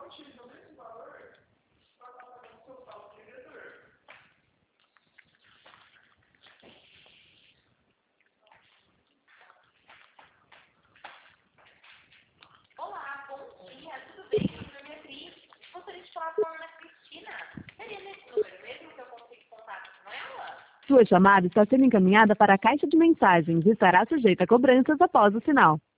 Olá, bom dia, tudo bem? Meu nome é Cris. Gostaria de falar com a Ana Cristina. Seria nesse número mesmo que eu consigo contato com ela? Sua chamada está sendo encaminhada para a caixa de mensagens e estará sujeita a cobranças após o sinal.